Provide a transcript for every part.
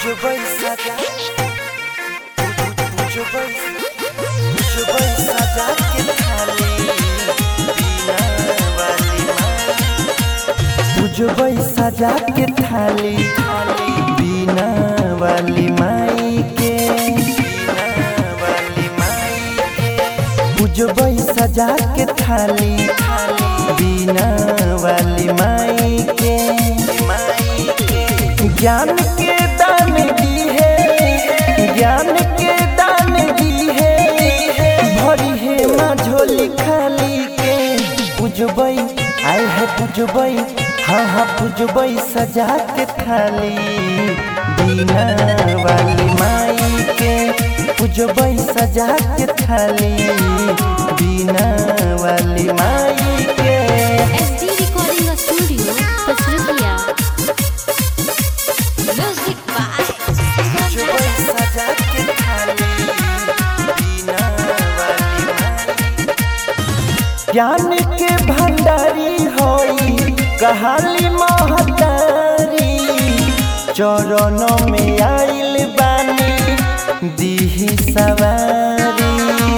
Pujubai saja Pujubai saja ke thale Bina wali mai Pujubai saja ke thale Bina wali mai ke Bina wali mai ke Pujubai saja ke thale Bina wali mai ke ज्ञान के दान दी है ज्ञान के दान दी है भरी है माँ झोली खाली के पुजबई आए है पुजबई हाँ हाँ पुजबई सजा के थाली बीना वाली माई के पुजबई सजा के थाली बीना वाली माई के SD Recording Studio, Pasrukia. Music by पुजबई सजा के थाली बीना वाली माई ज्ञान के भंडारी होई कहाली महतारी चरणों में आइल बानी दीही सवारी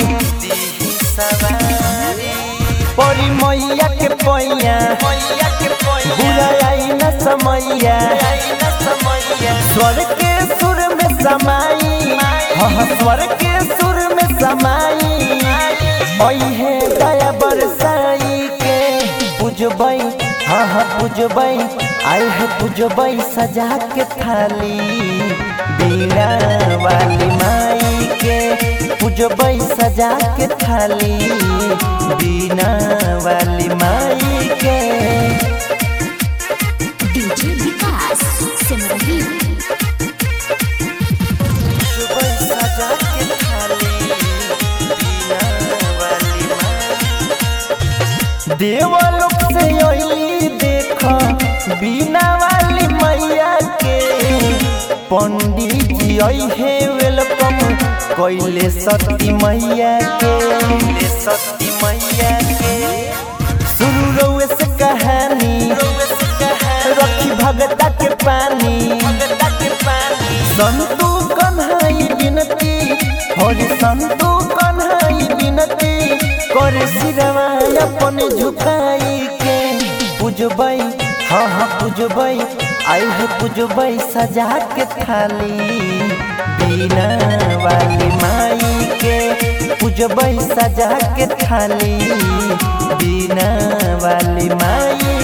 परी मैया के पैया बुरा आई न समैया स्वर के सुर में समाई हाँ स्वर के सुर में समाई ओई है दया बरसाई के पुजबई हाँ हाँ पुजबई आए है पुजबई सजा के थाली बीना वाली माई के पुजबई सजा के थाली बीना वाली माई के DJ Vikas Simrahi. पुजबई सजा के थाली बीना वाली माई देवलोक से अइली देखा बीना वाली मैया के पंडित जी आई है वेलकम कोइले सती मैया के शुरू रउए से कहानी रखी भगता के पानी संतू कन्हाई बिनती हरि संतू कन्हाई बिनती करे सिरवा अपन झुकाई के पुजबई हाँ हाँ पुजबई आई है पुजबई सजा के थाली बीना वाली माई के पुजबई सजा के थाली बीना वाली माई